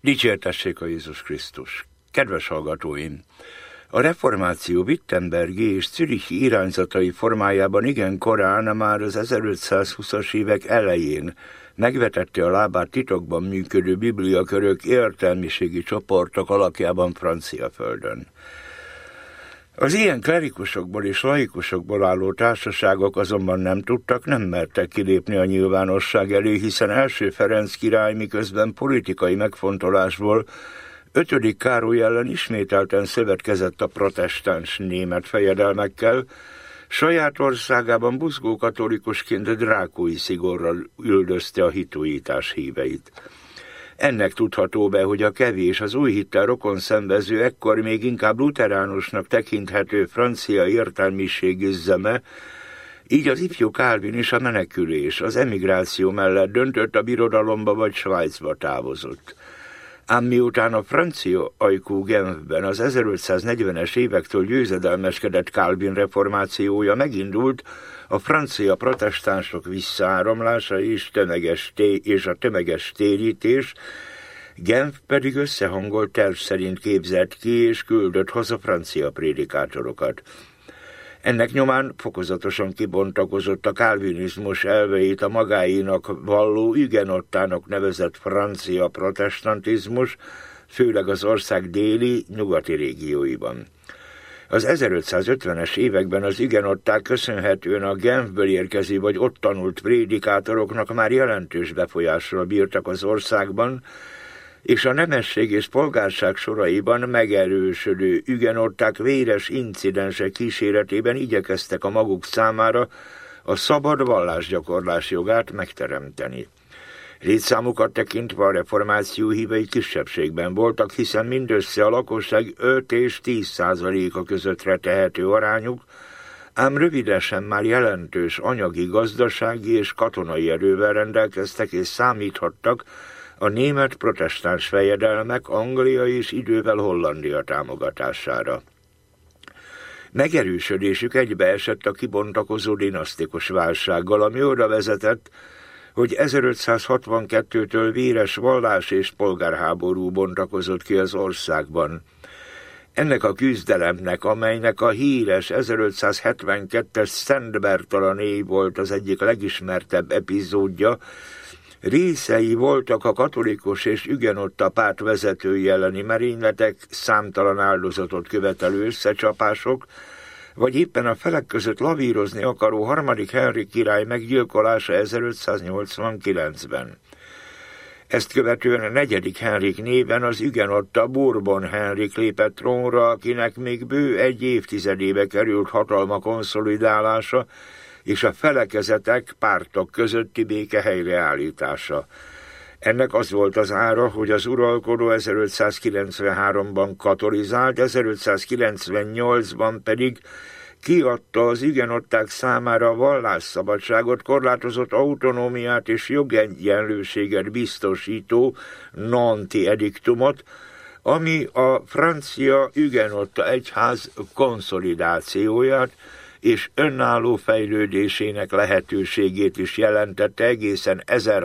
Dicsértessék a Jézus Krisztus! Kedves hallgatóim! A reformáció wittenbergi és zürichi irányzatai formájában igen korán, már az 1520-as évek elején megvetette a lábát titokban működő bibliakörök értelmiségi csoportok alakjában Franciaföldön. Az ilyen klerikusokból és laikusokból álló társaságok azonban nem mertek kilépni a nyilvánosság elé, hiszen első Ferenc király miközben politikai megfontolásból 5. Károly ellen ismételten szövetkezett a protestáns német fejedelmekkel, saját országában buzgó katolikusként drákói szigorral üldözte a hitújítás híveit. Ennek tudható be, hogy a kevés, az új hittel rokon szenvező, ekkor még inkább luteránusnak tekinthető francia értelmiség üzeme, így az ifjú Calvin is a menekülés, az emigráció mellett döntött, a birodalomba vagy Svájcba távozott. Ám miután a francia ajkú Genfben az 1540-es évektől győzedelmeskedett Calvin reformációja megindult, a francia protestánsok visszaáramlása és a tömeges térítés, Genf pedig összehangolt terv szerint képzett ki és küldött haza francia prédikátorokat. Ennek nyomán fokozatosan kibontakozott a kálvinizmus elveit a magáénak valló hugenottának nevezett francia protestantizmus, főleg az ország déli, nyugati régióiban. Az 1550-es években az hugenották köszönhetően a Genfből érkező vagy ott tanult prédikátoroknak már jelentős befolyással bírtak az országban, és a nemesség és polgárság soraiban megerősödő hugenották véres incidensek kíséretében igyekeztek a maguk számára a szabad vallásgyakorlás jogát megteremteni. Létszámukat tekintve a reformáció hívei kisebbségben voltak, hiszen mindössze a lakosság 5 és 10%-a közöttre tehető arányuk, ám rövidesen már jelentős anyagi, gazdasági és katonai erővel rendelkeztek és számíthattak a német protestáns fejedelmek, Anglia és idővel Hollandia támogatására. Megerősödésük egybeesett a kibontakozó dinasztikus válsággal, ami oda vezetett, hogy 1562-től véres vallás és polgárháború bontakozott ki az országban. Ennek a küzdelemnek, amelynek a híres 1572-es Szent Bertalan év volt az egyik legismertebb epizódja, részei voltak a katolikus és hugenotta párt vezetői elleni merényletek, számtalan áldozatot követelő összecsapások, vagy éppen a felek között lavírozni akaró 3. Henrik király meggyilkolása 1589-ben. Ezt követően a 4. Henrik néven az hugenotta Bourbon Henrik lépett trónra, akinek még bő egy évtizedébe került hatalma konszolidálása és a felekezetek, pártok közötti béke helyreállítása. Ennek az volt az ára, hogy az uralkodó 1593-ban katolizált, 1598-ban pedig kiadta az hugenották számára a vallásszabadságot, korlátozott autonómiát és jogegyenlőséget biztosító Nanti ediktumot, ami a francia hugenotta egyház konszolidációját és önálló fejlődésének lehetőségét is jelentette egészen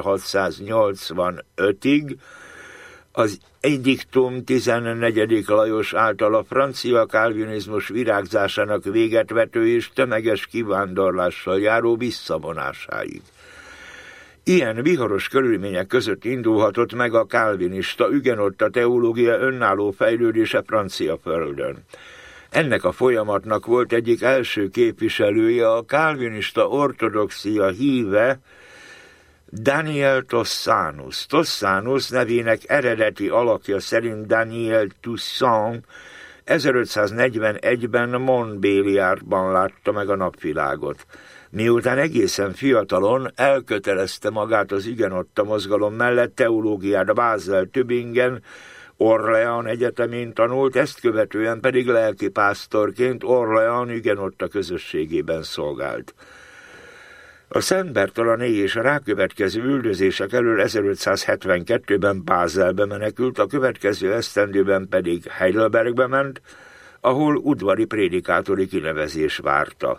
1685-ig, az ediktum 14. Lajos által a francia kálvinizmus virágzásának véget vető és tömeges kivándorlással járó visszavonásáig. Ilyen viharos körülmények között indulhatott meg a kálvinista hugenotta teológia önálló fejlődése Franciaföldön. Ennek a folyamatnak volt egyik első képviselője a kálvinista ortodoxia híve, Daniel Tossanus. Tossanus nevének eredeti alakja szerint Daniel Toussaint 1541-ben Montbéliardban látta meg a napvilágot. Miután egészen fiatalon elkötelezte magát az hugenotta mozgalom mellett, teológiát Basel, Tübingen, Orléans egyetemén tanult, ezt követően pedig lelkipásztorként Orléans hugenotta közösségében szolgált. A Szent Bertalan éj és a rákövetkező üldözések elől 1572-ben Baselbe menekült, a következő esztendőben pedig Heidelbergbe ment, ahol udvari prédikátori kinevezés várta.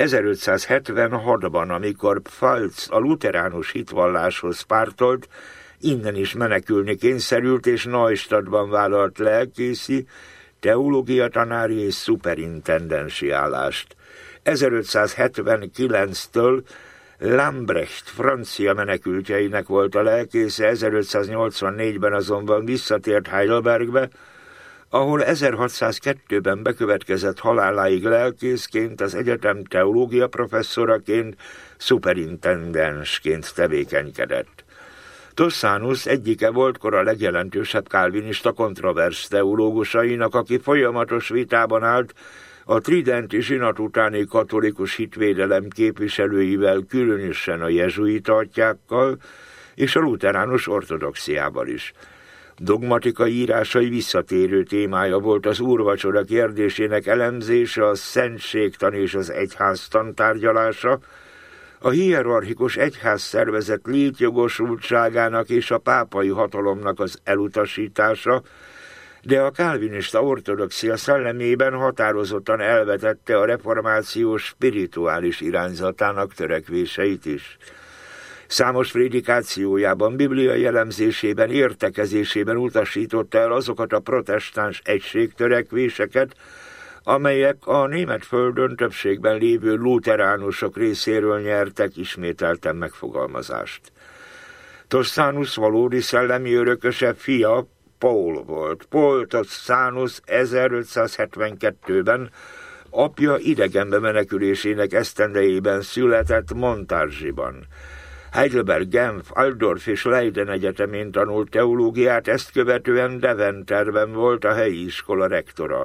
1576-ban, amikor Pfalz a luteránus hitvalláshoz pártolt, innen is menekülni kényszerült, és Neustadtban vállalt lelkészi, teológia tanári és szuperintendensi állást. 1579-től Lambrecht francia menekültjeinek volt a lelkésze, 1584-ben azonban visszatért Heidelbergbe, ahol 1602-ben bekövetkezett haláláig lelkészként, az egyetem teológia professzoraként, szuperintendensként tevékenykedett. Toscanus egyike volt kora legjelentősebb kálvinista kontroversz teológusainak, aki folyamatos vitában állt a tridenti zsinat utáni katolikus hitvédelem képviselőivel, különösen a jezsuita atyákkal és a luteránus ortodoxiával is. Dogmatikai írásai visszatérő témája volt az úrvacsora kérdésének elemzése, a szentségtan és az egyháztan tárgyalása, a hierarchikus egyház szervezet létjogosultságának és a pápai hatalomnak az elutasítása, de a kálvinista ortodoxia szellemében határozottan elvetette a reformáció spirituális irányzatának törekvéseit is. Számos prédikációjában, bibliai elemzésében, értekezésében utasította el azokat a protestáns egységtörekvéseket, amelyek a német földön többségben lévő luteránusok részéről nyertek ismételten megfogalmazást. Toscanus valódi szellemi örököse fia Paul volt. Paul Toscanus 1572-ben apja idegenbe menekülésének esztendejében született Montargis-ban. Heidelberg, Genf, Altdorf és Leiden egyetemén tanult teológiát, ezt követően Deventerben volt a helyi iskola rektora.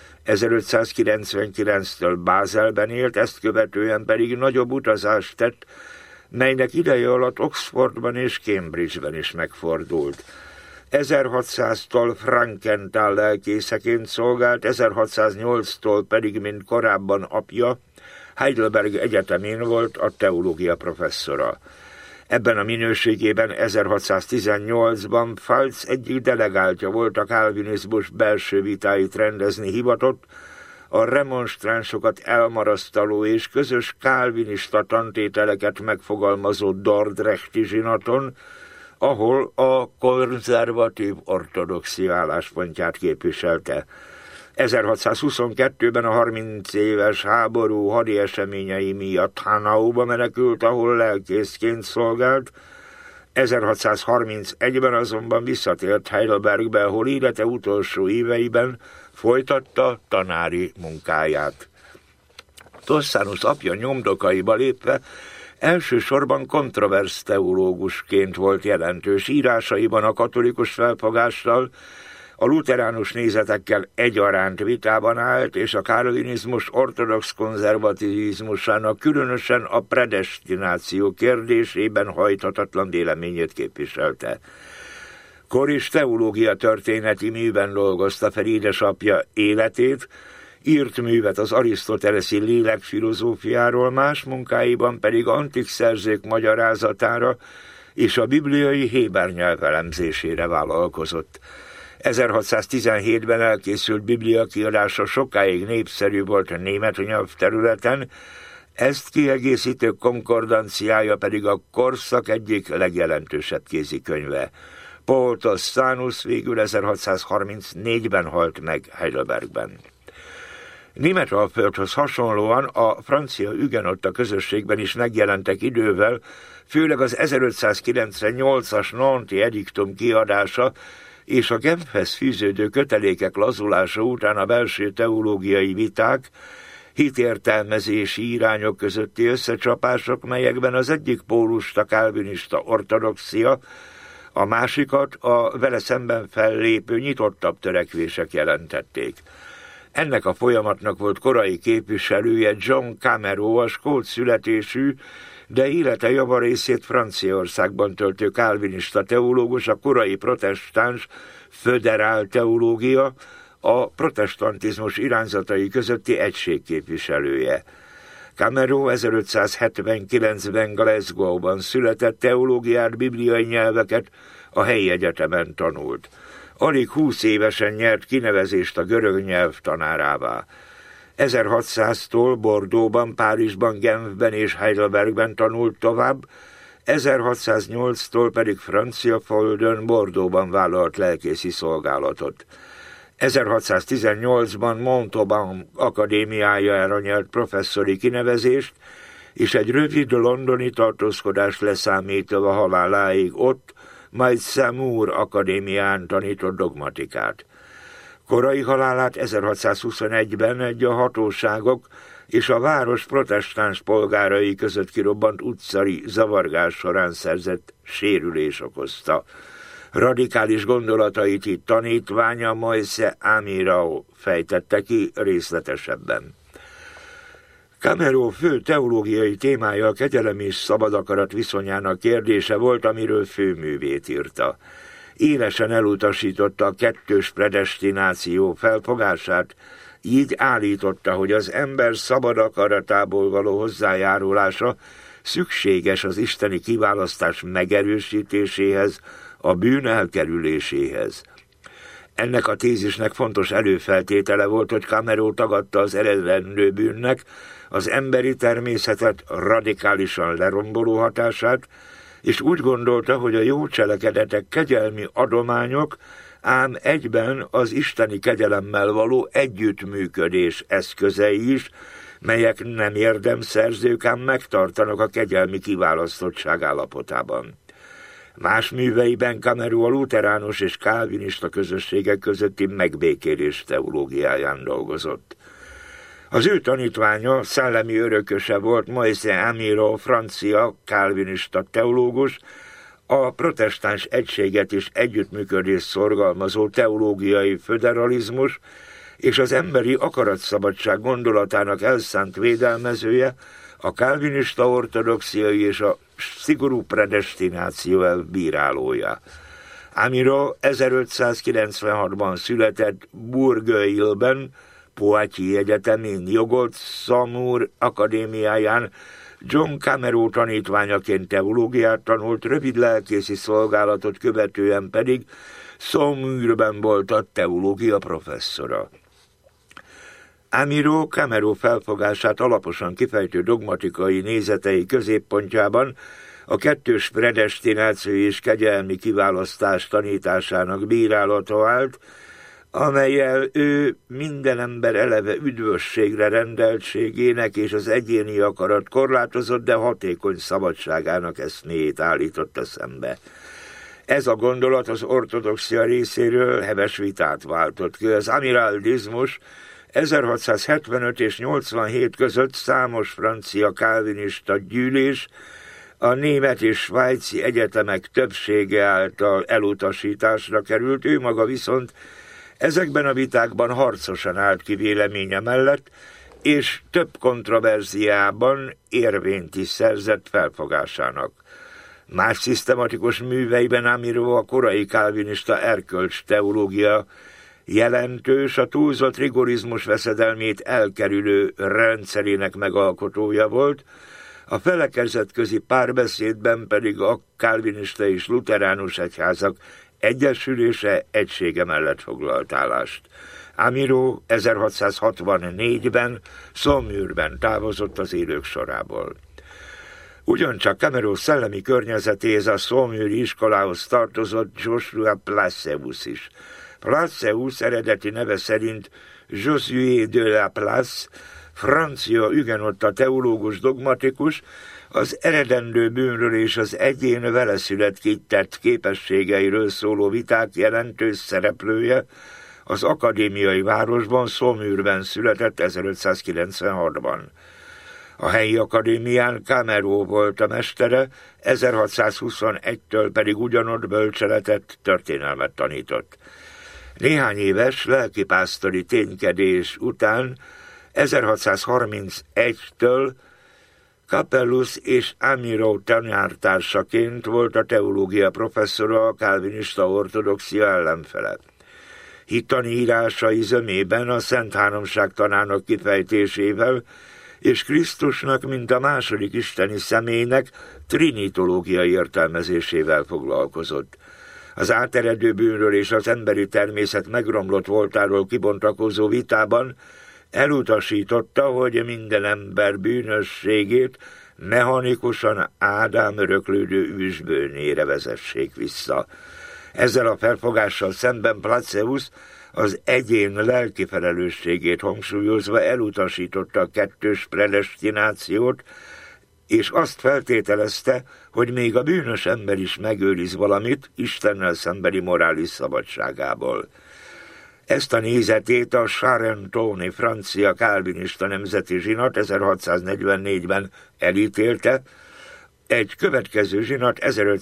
1599-től Bázelben élt, ezt követően pedig nagyobb utazást tett, melynek ideje alatt Oxfordban és Cambridgeben is megfordult. 1600-tól Frankenthal lelkészeként szolgált, 1608-tól pedig, mint korábban apja, Heidelberg egyetemén volt a teológia professzora. Ebben a minőségében 1618-ban Pfalz egyik delegáltja volt, a kálvinizmus belső vitáit rendezni hivatott, a remonstránsokat elmarasztaló és közös kálvinista tantételeket megfogalmazó Dordrechte zsinaton, ahol a konzervatív ortodoxia álláspontját képviselte. 1622-ben a 30 éves háború hadi eseményei miatt Hanauba menekült, ahol lelkészként szolgált. 1631-ben azonban visszatért Heidelbergbe, ahol élete utolsó éveiben folytatta tanári munkáját. Toscanus apja nyomdokaiba lépve elsősorban kontroversz teológusként volt jelentős. Írásaiban a katolikus felfogással, a luteránus nézetekkel egyaránt vitában állt, és a kálvinizmus ortodox konzervativizmusának, különösen a predestináció kérdésében hajthatatlan véleményét képviselte. Koris teológia történeti műben dolgozta fel édesapja életét, írt művet az arisztoteleszi lélekfilozófiáról, más munkáiban pedig antik szerzők magyarázatára és a bibliai héber nyelv elemzésére vállalkozott. 1617-ben elkészült biblia kiadása sokáig népszerű volt a német nyelvterületen, ezt kiegészítő konkordanciája pedig a korszak egyik legjelentősebb kézikönyve. Paul Toscanus végül 1634-ben halt meg Heidelbergben. Németalföldhöz hasonlóan a francia hugenotta közösségben is megjelentek idővel, főleg az 1598-as Nanti ediktum kiadása és a Genfhez fűződő kötelékek lazulása után a belső teológiai viták, hitértelmezési irányok közötti összecsapások, melyekben az egyik pólust a kálvinista ortodoxia, a másikat a vele szemben fellépő nyitottabb törekvések jelentették. Ennek a folyamatnak volt korai képviselője John Camero, a skót születésű, de élete javarészét Franciaországban töltő kálvinista teológus, a korai protestáns föderál teológia, a protestantizmus irányzatai közötti egység képviselője. Camero 1579-ben Glasgow-ban született, teológiát, bibliai nyelveket a helyi egyetemen tanult. Alig 20 évesen nyert kinevezést a görög nyelv tanárává. 1600-tól Bordeauxban, Párizsban, Genfben és Heidelbergben tanult tovább, 1608-tól pedig francia földön, Bordeauxban vállalt lelkészi szolgálatot. 1618-ban Montauban akadémiájára nyert professzori kinevezést, és egy rövid londoni tartózkodást leszámítva a haláláig ott, majd Saumur akadémián tanított dogmatikát. Korai halálát 1621-ben egy a hatóságok és a város protestáns polgárai között kirobbant utcai zavargás során szerzett sérülés okozta. Radikális gondolatait itt tanítványa Moïse Amirault fejtette ki részletesebben. Cameron fő teológiai témája a kegyelem és szabad akarat viszonyának kérdése volt, amiről főművét írta. Élesen elutasította a kettős predestináció felfogását, így állította, hogy az ember szabad akaratából való hozzájárulása szükséges az isteni kiválasztás megerősítéséhez, a bűn elkerüléséhez. Ennek a tézisnek fontos előfeltétele volt, hogy Cameron tagadta az eredendő bűnnek az emberi természetet radikálisan leromboló hatását, és úgy gondolta, hogy a jó cselekedetek kegyelmi adományok, ám egyben az isteni kegyelemmel való együttműködés eszközei is, melyek nem érdemszerzők, ám megtartanak a kegyelmi kiválasztottság állapotában. Más műveiben Cameron a luteránus és kálvinista közösségek közötti megbékélés teológiáján dolgozott. Az ő tanítványa, szellemi örököse volt Moïse Amirault, francia kálvinista teológus, a protestáns egységet és együttműködést szorgalmazó teológiai föderalizmus és az emberi akaratszabadság gondolatának elszánt védelmezője, a kálvinista ortodoxiai és a szigorú predestináció elbírálója. Amirault 1596-ban született Bourgueil-ben, Poitiers egyetemén jogot, Saumur akadémiáján John Cameron tanítványaként teológiát tanult, rövid lelkészi szolgálatot követően pedig Saumurben volt a teológia professzora. Amirault Cameron felfogását alaposan kifejtő dogmatikai nézetei középpontjában a kettős predestináció és kegyelmi kiválasztás tanításának bírálata állt, amellyel ő minden ember eleve üdvösségre rendeltségének és az egyéni akarat korlátozott, de hatékony szabadságának eszméjét állította szembe. Ez a gondolat az ortodoxia részéről heves vitát váltott ki. Az amiraldizmus 1675 és 87 között számos francia kálvinista gyűlés a német és svájci egyetemek többsége által elutasításra került, ő maga viszont ezekben a vitákban harcosan állt ki véleménye mellett, és több kontroverziában érvényt is szerzett felfogásának. Más szisztematikus műveiben Amirault a korai kálvinista erkölcs teológia jelentős, a túlzott rigorizmus veszedelmét elkerülő rendszerének megalkotója volt, a felekezetközi párbeszédben pedig a kálvinista és luteránus egyházak egyesülése egysége mellett foglalt állást. Amirault 1664-ben Saumurben távozott az élők sorából. Ugyancsak Cameron szellemi környezetéhez a Saumuri iskolához tartozott Joshua Placeus is. Placeus eredeti neve szerint Josué de la Place, francia hugenotta teológus dogmatikus, az eredendő bűnről és az egyén veleszületett képességeiről szóló viták jelentős szereplője, az akadémiai városban, Saumurben született 1596-ban. A helyi akadémián Cameron volt a mestere, 1621-től pedig ugyanott bölcseletet, történelmet tanított. Néhány éves lelkipásztori ténykedés után 1631-től Capellus és Amirault tanártársaként volt a teológia professzora, a kálvinista ortodoxia ellenfele. Hittani írásai zömében a Szent Háromság tanának kifejtésével és Krisztusnak, mint a második isteni személynek trinitológiai értelmezésével foglalkozott. Az áteredő bűnről és az emberi természet megromlott voltáról kibontakozó vitában elutasította, hogy minden ember bűnösségét mechanikusan Ádám öröklődő ősbőnére vezessék vissza. Ezzel a felfogással szemben Placeus az egyén lelki felelősségét hangsúlyozva elutasította a kettős predestinációt, és azt feltételezte, hogy még a bűnös ember is megőriz valamit Istennel szembeni morális szabadságából. Ezt a nézetét a Charentonne francia kálvinista nemzeti zsinat 1644-ben elítélte, egy következő zsinat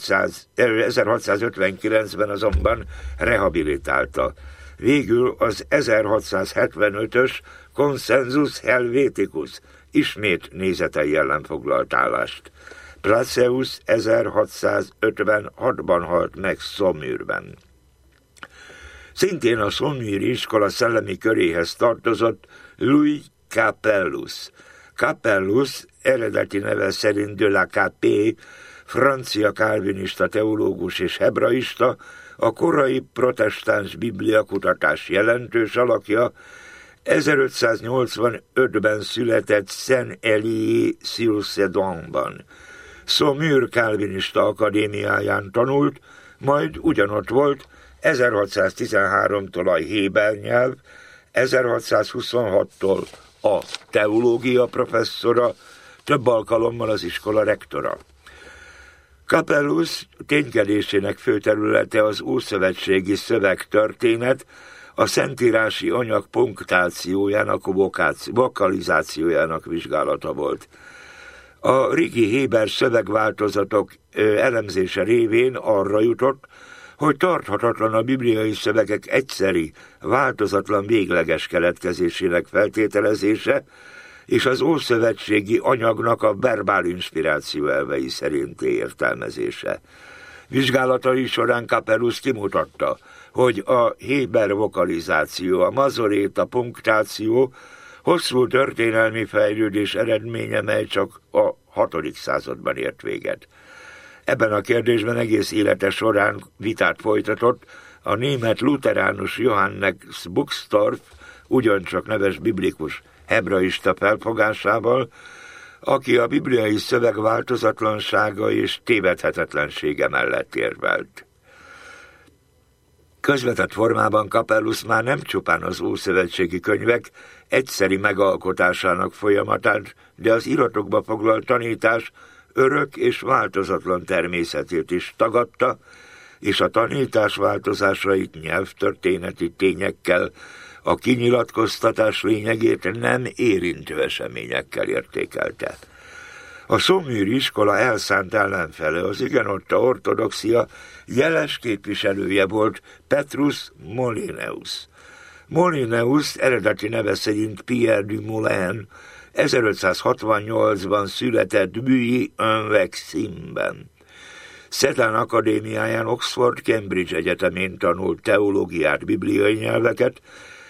1659-ben azonban rehabilitálta. Végül az 1675-ös Consensus Helveticus ismét nézetei ellen foglalt állást. Placeus 1656-ban halt meg Saumurben. Szintén a saumuri iskola szellemi köréhez tartozott Louis Capellus. Capellus eredeti neve szerint de la Capée, francia kálvinista teológus és hebraista, a korai protestáns bibliakutatás jelentős alakja, 1585-ben született Saint-Élie-sur-Sedanban. Saumur kálvinista akadémiáján tanult, majd ugyanott volt 1613-tól a héber nyelv, 1626-tól a teológia professzora, több alkalommal az iskola rektora. Capellus ténykedésének fő területe az ószövetségi szövegtörténet, a szentírási anyag punktációjának, vokalizációjának vizsgálata volt. A régi héber szövegváltozatok elemzése révén arra jutott, hogy tarthatatlan a bibliai szövegek egyszeri, változatlan végleges keletkezésének feltételezése, és az ószövetségi anyagnak a verbál inspiráció elvei szerinti értelmezése. Vizsgálatai során Capellus kimutatta, hogy a héber vokalizáció, a mazoréta punktáció hosszú történelmi fejlődés eredménye, mely csak a 6. században ért véget. Ebben a kérdésben egész élete során vitát folytatott a német luteránus Johannes Buxtorf, ugyancsak neves biblikus hebraista felfogásával, aki a bibliai szöveg változatlansága és tévedhetetlensége mellett érvelt. Közvetett formában Capellus már nem csupán az ószövetségi könyvek egyszeri megalkotásának folyamatát, de az iratokba foglalt tanítás örök és változatlan természetét is tagadta, és a tanítás változásait nyelvtörténeti tényekkel, a kinyilatkoztatás lényegét nem érintő eseményekkel értékelte. A saumuri iskola elszánt ellenfele, az igenotta ortodoxia jeles képviselője volt Petrus Molyneus. Molyneus eredeti neve szerint Pierre du Moulin 1568-ban született Buy-en-Vexin-ben. Sedan akadémiáján Oxford-Cambridge egyetemén tanult teológiát, bibliai nyelveket,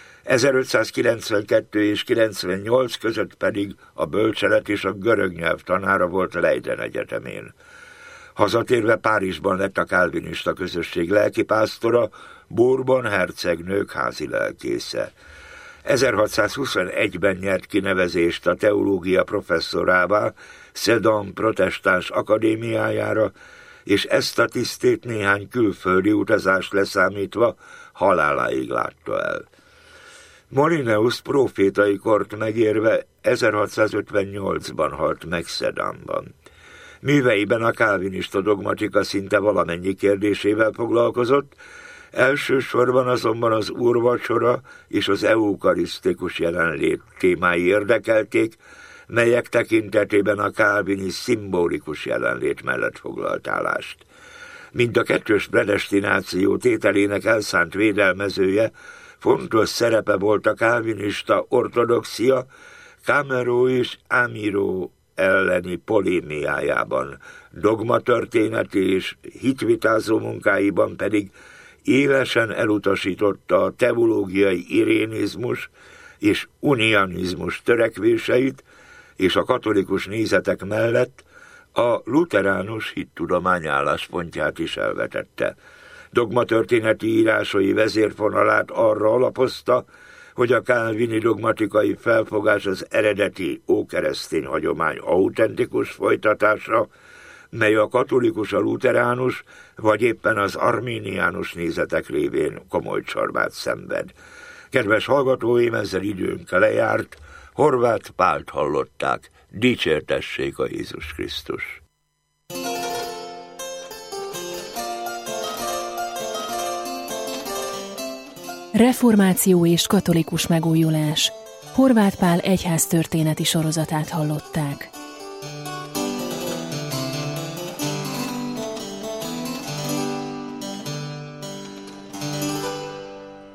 1592 és 98 között pedig a bölcselet és a görög nyelv tanára volt Leiden egyetemén. Hazatérve Párizsban lett a kálvinista közösség lelkipásztora, Bourbon hercegnők házi lelkésze. 1621-ben nyert kinevezést a teológia professzorává Sedan protestáns akadémiájára, és ezt a tisztét néhány külföldi utazást leszámítva haláláig látta el. Molyneus prófétai kort megérve 1658-ban halt meg Sedanban. Műveiben a kálvinista dogmatika szinte valamennyi kérdésével foglalkozott, elsősorban azonban az úrvacsora és az eukarisztikus jelenlét témái érdekelték, melyek tekintetében a kálvini szimbolikus jelenlét mellett foglalt állást. Mint a kettős predestináció tételének elszánt védelmezője, fontos szerepe volt a kálvinista ortodoxia Camero és Amiro elleni polémiájában, dogmatörténeti és hitvitázó munkáiban pedig élesen elutasította a teológiai irénizmus és unianizmus törekvéseit, és a katolikus nézetek mellett a luteránus hittudomány álláspontját is elvetette. Dogmatörténeti írásai vezérfonalát arra alapozta, hogy a kálvini dogmatikai felfogás az eredeti ókeresztény hagyomány autentikus folytatása, mely a katolikus, a luteránus, vagy éppen az arméniánus nézetek révén komoly csorbát szenved. Kedves hallgatóim, ezzel időnk lejárt, Horváth Pált hallották. Dicsértessék a Jézus Krisztus! Reformáció és katolikus megújulás. Horváth Pál egyháztörténeti sorozatát hallották.